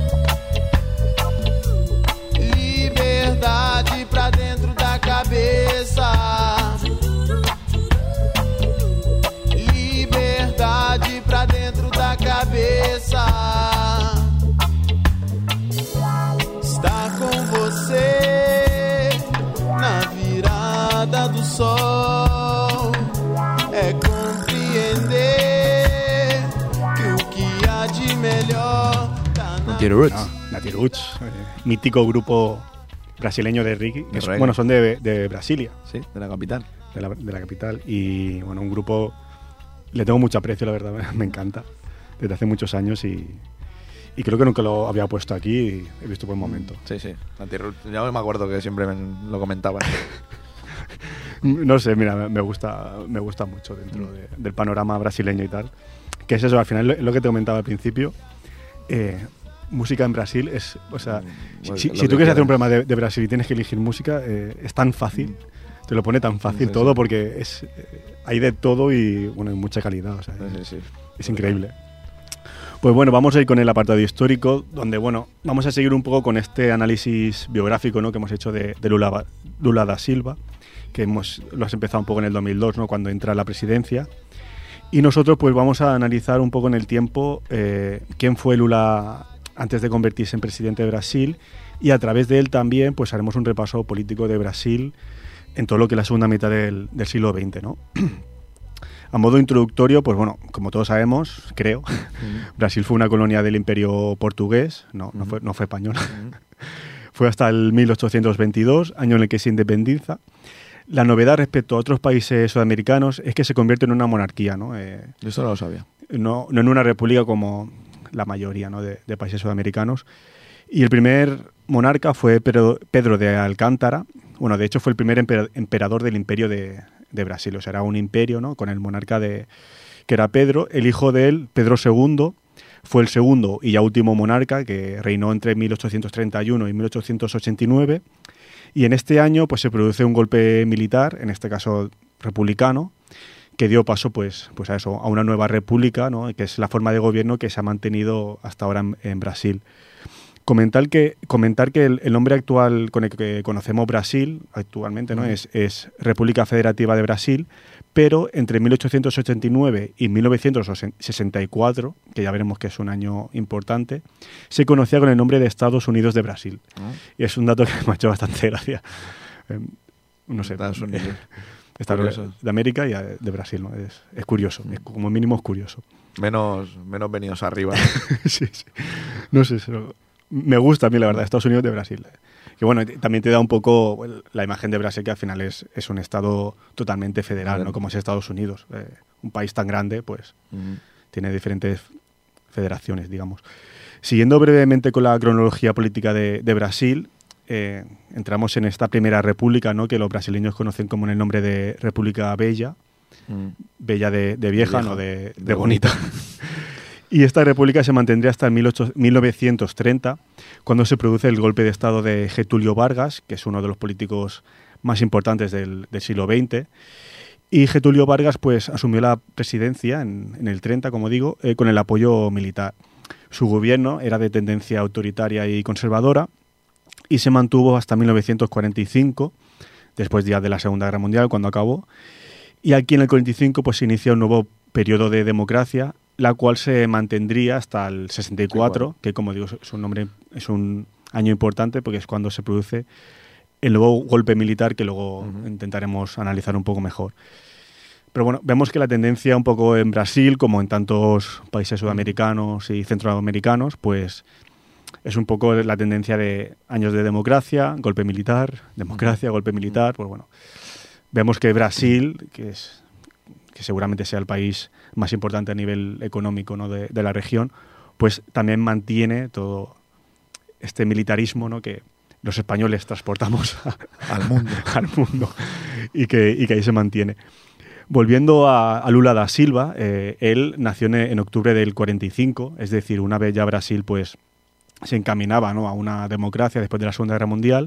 Liberdade pra dentro da cabeça. Liberdade pra dentro da cabeça. Estar com você na virada do sol é compreender que o que há de melhor tá na... Nati Roots. Nati Roots, mítico grupo brasileño de reggae, que reggae. bueno, son de Brasilia, Sí, de la capital. de la capital, y bueno, un grupo, le tengo mucho aprecio, la verdad, me encanta, desde hace muchos años y creo que nunca lo había puesto aquí y he visto buen momento. Sí, sí. Nati Roots. Ya me acuerdo que siempre lo comentaban. No sé, mira, me gusta mucho dentro del panorama brasileño y tal, que es eso, al final lo que te comentaba al principio, música en Brasil es, o sea, Pues si lo tú que quieres hacer un quieras. programa de Brasil y tienes que elegir música, es tan fácil, te lo pone tan fácil Sí, todo sí. porque es hay de todo y bueno, hay mucha calidad, o sea, Sí, sí. es increíble. Pues bueno, vamos a ir con el apartado histórico, donde bueno, vamos a seguir un poco con este análisis biográfico, ¿no?, que hemos hecho de Lula da Silva, que lo has empezado un poco en el 2002, ¿no?, cuando entra a la presidencia. Y nosotros pues vamos a analizar un poco en el tiempo quién fue Lula antes de convertirse en presidente de Brasil, y a través de él también pues haremos un repaso político de Brasil en todo lo que es la segunda mitad del siglo XX, ¿no? A modo introductorio, pues bueno, como todos sabemos, creo, Brasil fue una colonia del Imperio portugués, no fue español. Fue hasta el 1822, año en el que se independiza. La novedad respecto a otros países sudamericanos es que se convierte en una monarquía, ¿no? Yo eso no lo sabía. No en una república como la mayoría, ¿no?, de países sudamericanos. Y el primer monarca fue Pedro de Alcántara. Bueno, de hecho fue el primer emperador del imperio de Brasil. O sea, era un imperio, ¿no?, con el monarca que era Pedro. El hijo de él, Pedro II, fue el segundo y ya último monarca, que reinó entre 1831 y 1889. Y en este año pues se produce un golpe militar, en este caso republicano, que dio paso pues a eso, a una nueva república, ¿no?, que es la forma de gobierno que se ha mantenido hasta ahora en Brasil. Comentar que el nombre actual con el que conocemos Brasil actualmente, ¿no?, es República Federativa de Brasil, pero entre 1889 y 1964, que ya veremos que es un año importante, se conocía con el nombre de Estados Unidos de Brasil. Y es un dato que me ha hecho bastante gracia. No sé. Estados Unidos. Curioso. De América y de Brasil, ¿no? Es curioso, como mínimo es curioso. Menos venidos arriba. Sí. No sé, me gusta a mí, la verdad, Estados Unidos de Brasil. Que bueno, también te da un poco la imagen de Brasil, que al final es un estado totalmente federal, ¿no? Como es Estados Unidos. Un país tan grande, pues tiene diferentes federaciones, digamos. Siguiendo brevemente con la cronología política de Brasil, entramos en esta primera república, ¿no? Que los brasileños conocen como en el nombre de República Bella. Bella de vieja, no de bonita. Y esta república se mantendría hasta 1930, cuando se produce el golpe de estado de Getúlio Vargas, que es uno de los políticos más importantes del siglo XX. Y Getúlio Vargas pues asumió la presidencia en el 30, como digo, con el apoyo militar. Su gobierno era de tendencia autoritaria y conservadora y se mantuvo hasta 1945, después ya de la Segunda Guerra Mundial, cuando acabó. Y aquí en el 45 pues se inicia un nuevo periodo de democracia, la cual se mantendría hasta el 64, que como digo es un año importante porque es cuando se produce el nuevo golpe militar, que luego intentaremos analizar un poco mejor. Pero bueno, vemos que la tendencia un poco en Brasil, como en tantos países sudamericanos y centroamericanos, pues es un poco la tendencia de años de democracia, golpe militar, democracia, golpe militar. Pues bueno, vemos que Brasil, que seguramente sea el país más importante a nivel económico, ¿no? de la región, pues también mantiene todo este militarismo, ¿no? que los españoles transportamos al mundo. Al mundo y que ahí se mantiene. Volviendo a Lula da Silva, él nació en octubre del 45, es decir, una vez ya Brasil pues se encaminaba, ¿no? a una democracia después de la Segunda Guerra Mundial.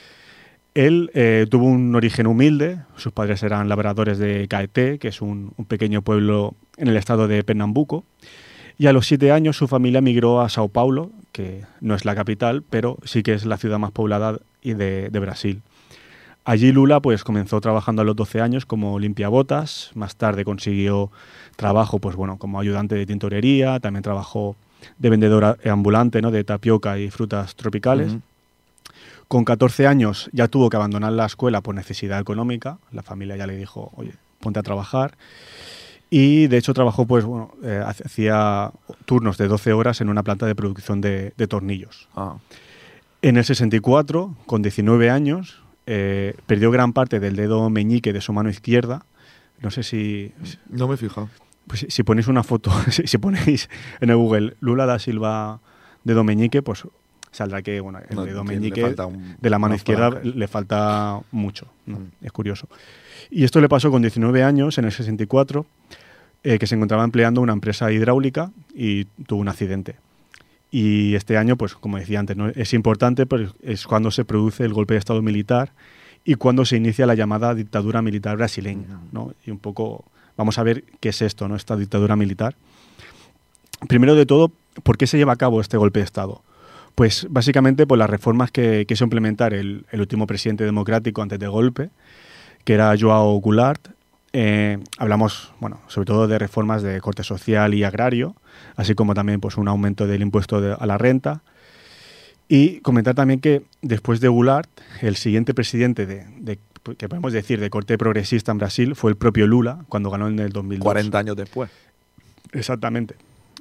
Él tuvo un origen humilde, sus padres eran labradores de Caeté, que es un pequeño pueblo en el estado de Pernambuco, y a los 7 años su familia migró a Sao Paulo, que no es la capital, pero sí que es la ciudad más poblada de Brasil. Allí Lula pues comenzó trabajando a los 12 años como limpiabotas, más tarde consiguió trabajo pues bueno como ayudante de tintorería, también trabajó de vendedor ambulante, ¿no? de tapioca y frutas tropicales. Con 14 años ya tuvo que abandonar la escuela por necesidad económica, la familia ya le dijo, oye, ponte a trabajar. Y de hecho trabajó pues bueno, hacía turnos de 12 horas en una planta de producción de tornillos. En el 64, con 19 años, perdió gran parte del dedo meñique de su mano izquierda. No sé si... No me he fijado. Pues si ponéis una foto, si ponéis en el Google Lula da Silva dedo meñique, pues saldrá que bueno, el dedo meñique de la mano izquierda le falta mucho, ¿no? Es curioso. Y esto le pasó con 19 años, en el 64, que se encontraba empleando una empresa hidráulica y tuvo un accidente. Y este año, pues como decía antes, ¿no? es importante, pues es cuando se produce el golpe de Estado militar y cuando se inicia la llamada dictadura militar brasileña, ¿no? Y un poco vamos a ver qué es esto, ¿no? Esta dictadura militar. Primero de todo, ¿por qué se lleva a cabo este golpe de Estado? Pues básicamente por las reformas que quiso implementar el último presidente democrático antes del golpe, que era João Goulart. Hablamos, bueno, sobre todo de reformas de corte social y agrario, así como también pues, un aumento del impuesto a la renta. Y comentar también que después de Goulart, el siguiente presidente que podemos decir de corte progresista en Brasil fue el propio Lula, cuando ganó en el 2002. 40 años después. Exactamente.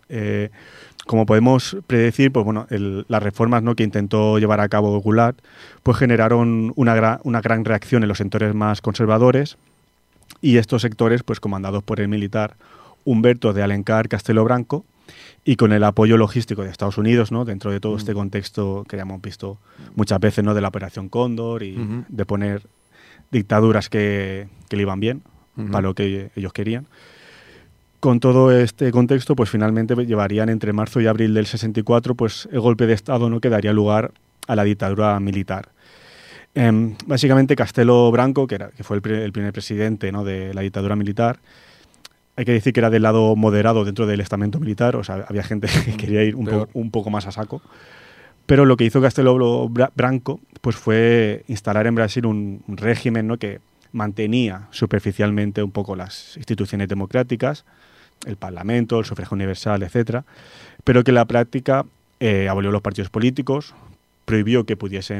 Como podemos predecir, pues bueno, las reformas, ¿no? que intentó llevar a cabo Goulart pues generaron una gran reacción en los sectores más conservadores, y estos sectores, pues comandados por el militar Humberto de Alencar Castelo Branco y con el apoyo logístico de Estados Unidos, ¿no? dentro de todo este contexto que ya hemos visto muchas veces, ¿no? de la Operación Cóndor y de poner dictaduras que le iban bien para lo que ellos querían. Con todo este contexto, pues finalmente llevarían entre marzo y abril del 64, pues el golpe de Estado, ¿no? que daría lugar a la dictadura militar. Básicamente Castelo Branco, que fue el primer presidente, ¿no? de la dictadura militar, hay que decir que era del lado moderado dentro del estamento militar, o sea, había gente que quería ir un poco más a saco. Pero lo que hizo Castelo Branco pues fue instalar en Brasil un régimen, ¿no? que mantenía superficialmente un poco las instituciones democráticas, el Parlamento, el sufragio universal, etcétera, pero que en la práctica abolió los partidos políticos, prohibió que pudiesen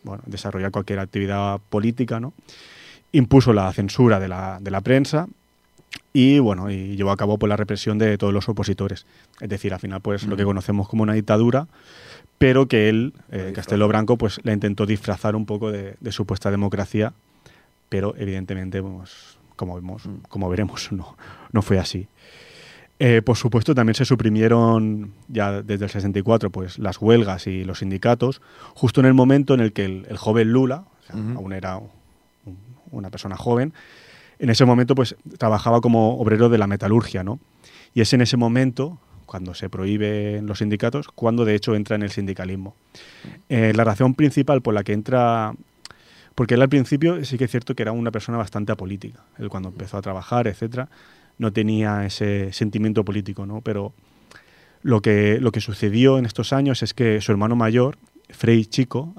desarrollar cualquier actividad política, ¿no? Impuso la censura de la prensa y llevó a cabo la represión de todos los opositores. Es decir, al final, pues lo que conocemos como una dictadura, pero que él, Castelo Branco, pues la intentó disfrazar un poco de supuesta democracia, pero evidentemente, pues, como veremos, no fue así. Por supuesto, también se suprimieron ya desde el 64 pues las huelgas y los sindicatos, justo en el momento en el que el joven Lula, aún era una persona joven, en ese momento pues trabajaba como obrero de la metalurgia, ¿no? Y es en ese momento, cuando se prohíben los sindicatos, cuando de hecho entra en el sindicalismo. La razón principal por la que entra... Porque él al principio sí que es cierto que era una persona bastante apolítica. Él cuando empezó a trabajar, etcétera, no tenía ese sentimiento político, ¿no? Pero lo que sucedió en estos años es que su hermano mayor, Frei Chico,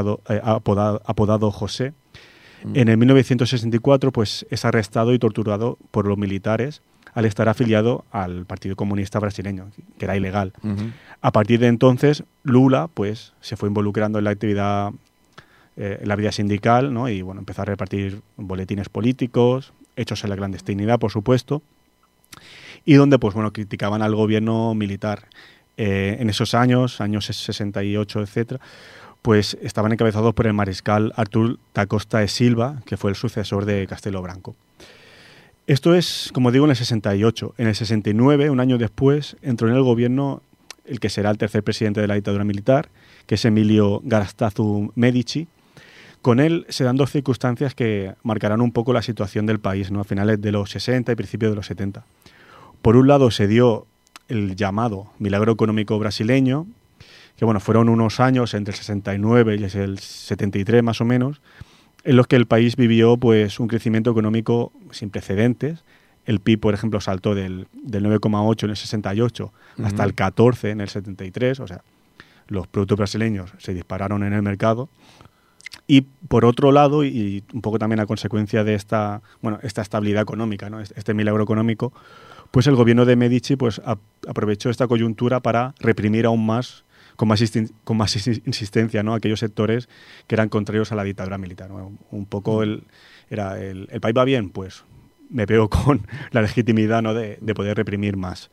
apodado José, en el 1964 pues es arrestado y torturado por los militares al estar afiliado al Partido Comunista Brasileño, que era ilegal. A partir de entonces, Lula pues se fue involucrando en la actividad, en la vida sindical, ¿no? Y empezó a repartir boletines políticos, hechos en la clandestinidad, por supuesto, y donde criticaban al gobierno militar. En esos años 68, etcétera, pues estaban encabezados por el mariscal Artur da Costa e Silva, que fue el sucesor de Castelo Branco. Esto es, como digo, en el 68. En el 69, un año después, entró en el gobierno el que será el tercer presidente de la dictadura militar, que es Emilio Garrastazu Medici. Con él se dan dos circunstancias que marcarán un poco la situación del país, ¿no? A finales de los 60 y principios de los 70. Por un lado se dio el llamado milagro económico brasileño, que fueron unos años entre el 69 y el 73 más o menos, en los que el país vivió pues un crecimiento económico sin precedentes. El PIB, por ejemplo, saltó del 9,8 en el 68 hasta el 14 en el 73, o sea, los productos brasileños se dispararon en el mercado. Y por otro lado, y un poco también a consecuencia de esta estabilidad económica, ¿no? Este milagro económico, pues el gobierno de Medici pues aprovechó esta coyuntura para reprimir aún más, con más insistencia, ¿no? Aquellos sectores que eran contrarios a la dictadura militar, ¿no? Un poco el país va bien, pues me pego con la legitimidad, ¿no? de poder reprimir más.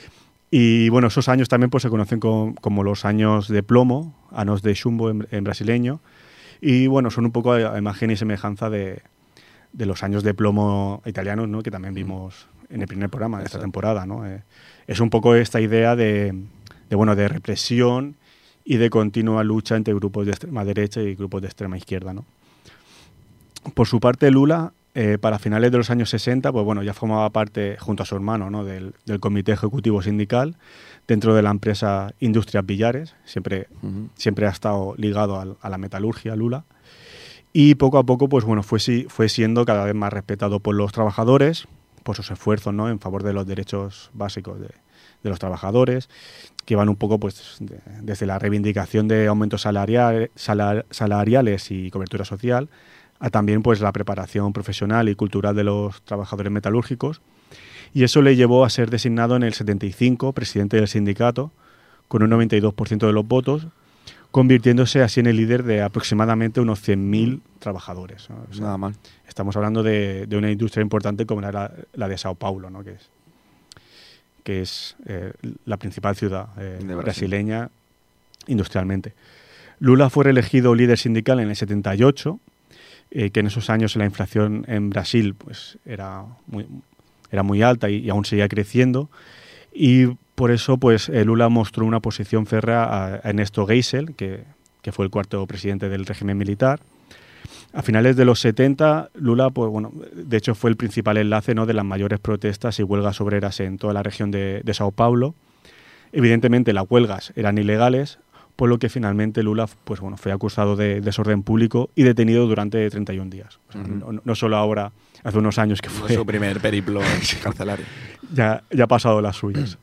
Y esos años también pues se conocen como los años de plomo, anos de chumbo en brasileño, y son un poco a imagen y semejanza de los años de plomo italianos, ¿no? Que también vimos en el primer programa de esta temporada, ¿no? Es un poco esta idea de represión y de continua lucha entre grupos de extrema derecha y grupos de extrema izquierda, ¿no? Por su parte, Lula, para finales de los años 60, pues ya formaba parte, junto a su hermano, ¿no? del comité ejecutivo sindical dentro de la empresa Industrias Villares. Siempre ha estado ligado a la metalurgia, Lula. Y poco a poco pues fue siendo cada vez más respetado por los trabajadores, por sus esfuerzos, ¿no? En favor de los derechos básicos de los trabajadores, que van un poco pues desde la reivindicación de aumentos salariales y cobertura social, a también pues la preparación profesional y cultural de los trabajadores metalúrgicos. Y eso le llevó a ser designado en el 75 presidente del sindicato, con un 92% de los votos, convirtiéndose así en el líder de aproximadamente unos 100.000 trabajadores, ¿no? O sea, nada mal. Estamos hablando de una industria importante como era la de Sao Paulo, ¿no? que es la principal ciudad brasileña industrialmente. Lula fue reelegido líder sindical en el 78, que en esos años la inflación en Brasil pues era muy alta y aún seguía creciendo, y por eso pues Lula mostró una posición férrea a Ernesto Geisel, que fue el cuarto presidente del régimen militar. A finales de los 70, Lula, pues de hecho fue el principal enlace, ¿no? de las mayores protestas y huelgas obreras en toda la región de Sao Paulo. Evidentemente las huelgas eran ilegales, por lo que finalmente Lula pues fue acusado de desorden público y detenido durante 31 días. O sea, no solo ahora, hace unos años que fue... Su primer periplo carcelario. Ya ha pasado las suyas.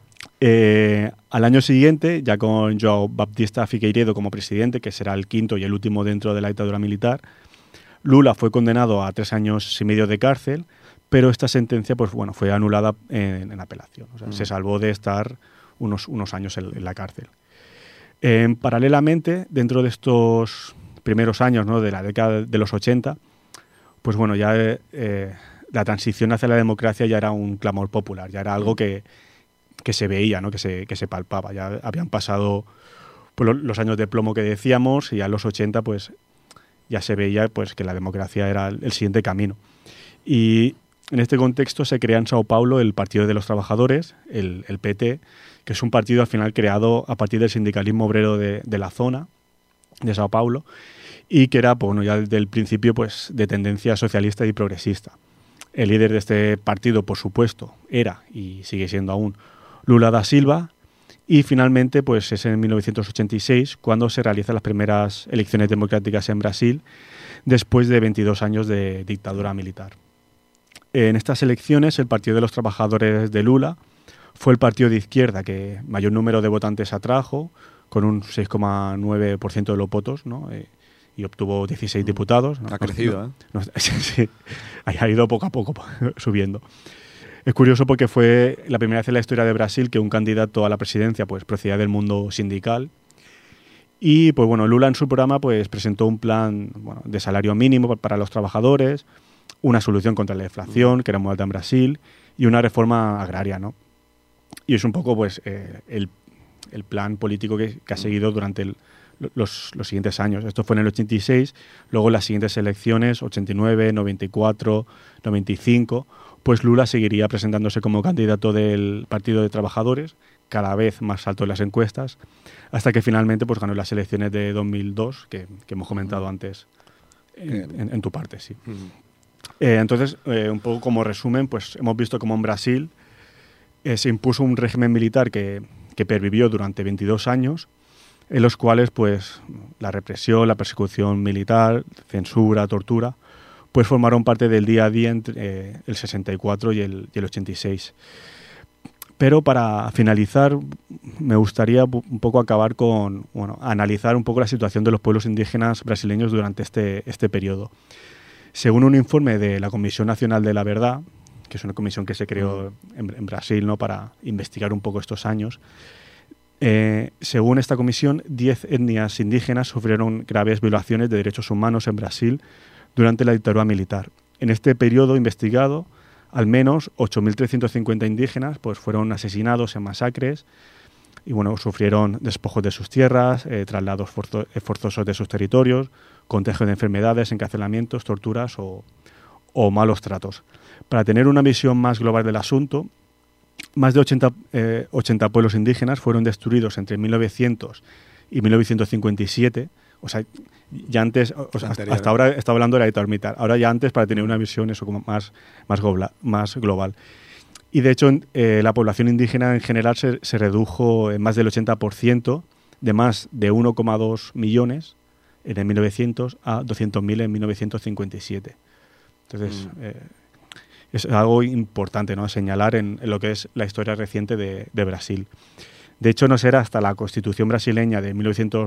Al año siguiente, ya con João Baptista Figueiredo como presidente, que será el quinto y el último dentro de la dictadura militar, Lula fue condenado a 3 años y medio de cárcel, pero esta sentencia pues fue anulada en apelación. O sea, se salvó de estar unos años en la cárcel. Paralelamente, dentro de estos primeros años, ¿no?, de la década de los 80, pues bueno, ya la transición hacia la democracia ya era un clamor popular, ya era algo que se veía, ¿no?, que se palpaba. Ya habían pasado pues, los años de plomo que decíamos, y ya en los 80 pues ya se veía pues que la democracia era el siguiente camino. Y en este contexto se crea en Sao Paulo el Partido de los Trabajadores, el PT, que es un partido al final creado a partir del sindicalismo obrero de la zona de Sao Paulo, y que era, pues, bueno, ya desde el principio pues de tendencia socialista y progresista. El líder de este partido, por supuesto, era y sigue siendo aún Lula da Silva, y finalmente pues es en 1986 cuando se realizan las primeras elecciones democráticas en Brasil, después de 22 años de dictadura militar. En estas elecciones el Partido de los Trabajadores de Lula fue el partido de izquierda que mayor número de votantes atrajo, con un 6,9% de los votos, ¿no? Y obtuvo 16 diputados. Ha crecido, ¿eh? Sí, ha ido poco a poco subiendo. Es curioso porque fue la primera vez en la historia de Brasil que un candidato a la presidencia pues procedía del mundo sindical. Y pues bueno, Lula en su programa pues presentó un plan, bueno, de salario mínimo para los trabajadores, una solución contra la inflación, que era muy alta en Brasil, y una reforma agraria, ¿no? Y es un poco pues el plan político que ha seguido durante los siguientes años. Esto fue en el 86, luego en las siguientes elecciones, 89, 94, 95, pues Lula seguiría presentándose como candidato del Partido de Trabajadores, cada vez más alto en las encuestas, hasta que finalmente pues ganó las elecciones de 2002, que hemos comentado antes en tu parte, sí. Entonces, un poco como resumen, pues hemos visto como en Brasil se impuso un régimen militar que pervivió durante 22 años, en los cuales pues la represión, la persecución militar, censura, tortura, pues formaron parte del día a día entre el 64 y el 86. Pero para finalizar, me gustaría un poco acabar con, bueno, analizar un poco la situación de los pueblos indígenas brasileños durante este periodo. Según un informe de la Comisión Nacional de la Verdad, que es una comisión que se creó en Brasil, ¿no?, para investigar un poco estos años, según esta comisión, 10 etnias indígenas sufrieron graves violaciones de derechos humanos en Brasil durante la dictadura militar. En este periodo investigado, al menos 8.350 indígenas pues, fueron asesinados en masacres y bueno, sufrieron despojos de sus tierras, traslados forzosos de sus territorios, contagio de enfermedades, encarcelamientos, torturas o malos tratos. Para tener una visión más global del asunto, más de 80 pueblos indígenas fueron destruidos entre 1900 y 1957. O sea, ya antes, hasta ahora estaba hablando de la dictadura militar. Ahora ya antes, para tener una visión eso como más global. Y de hecho, la población indígena en general se redujo en más del 80%, de más de 1,2 millones en el 1900 a 200.000 en 1957. Entonces, es algo importante, ¿no?, señalar en lo que es la historia reciente de Brasil. De hecho, no será hasta la Constitución brasileña de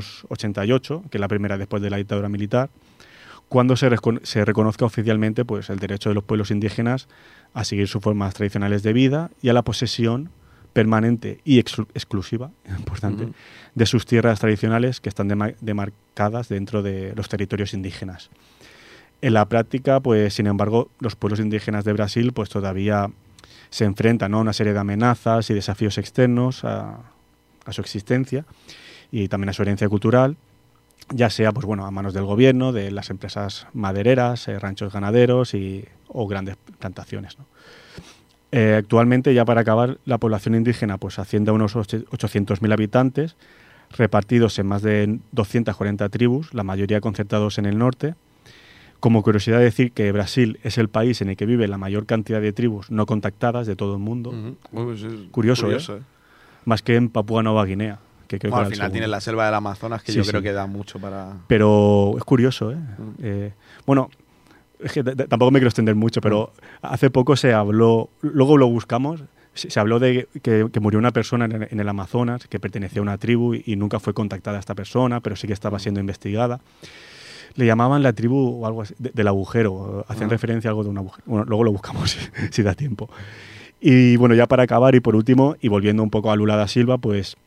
1988, que es la primera después de la dictadura militar, cuando se reconozca oficialmente pues, el derecho de los pueblos indígenas a seguir sus formas tradicionales de vida y a la posesión permanente y exclusiva, importante, de sus tierras tradicionales que están demarcadas dentro de los territorios indígenas. En la práctica, pues, sin embargo, los pueblos indígenas de Brasil pues, todavía se enfrentan, ¿no?, a una serie de amenazas y desafíos externos a su existencia y también a su herencia cultural, ya sea pues, bueno, a manos del gobierno, de las empresas madereras, ranchos ganaderos o grandes plantaciones, ¿no? Actualmente, ya para acabar, la población indígena pues, asciende a unos 800.000 habitantes, repartidos en más de 240 tribus, la mayoría concentrados en el norte. Como curiosidad, decir que Brasil es el país en el que vive la mayor cantidad de tribus no contactadas de todo el mundo. Pues curioso, ¿eh? Más que en Papúa Nueva Guinea. Que creo que al final tiene la selva del Amazonas, que sí, yo creo que da mucho para... Pero es curioso, ¿eh? Bueno, es que tampoco me quiero extender mucho, pero hace poco se habló, luego lo buscamos, se habló de que murió una persona en el Amazonas que pertenecía a una tribu y nunca fue contactada esta persona, pero sí que estaba siendo investigada. Le llamaban la tribu o algo así, del agujero, hacían referencia a algo de un agujero. Bueno, luego lo buscamos si da tiempo. Y bueno, ya para acabar y por último, y volviendo un poco a Lula da Silva, pues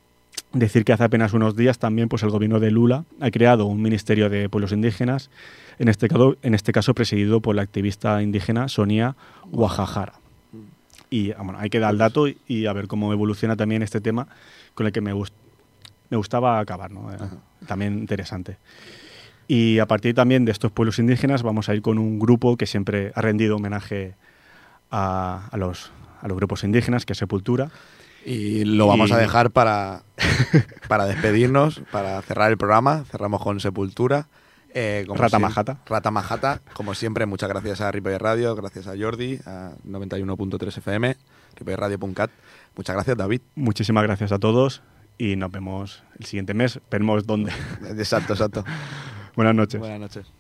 Decir que hace apenas unos días también pues el gobierno de Lula ha creado un ministerio de pueblos indígenas, en este caso presidido por la activista indígena Sonia Guajajara. Y bueno, hay que dar el dato y a ver cómo evoluciona también este tema con el que me gustaba acabar, ¿no? También interesante. Y a partir también de estos pueblos indígenas vamos a ir con un grupo que siempre ha rendido homenaje a los grupos indígenas, que es Sepultura. Y lo vamos a dejar para despedirnos, para cerrar el programa. Cerramos con Sepultura. Rata Majata. Como siempre, muchas gracias a Ripollet Radio, gracias a Jordi, a 91.3 FM, ripolletradio.cat. Muchas gracias, David. Muchísimas gracias a todos y nos vemos el siguiente mes. Veremos dónde. Exacto. Buenas noches. Buenas noches.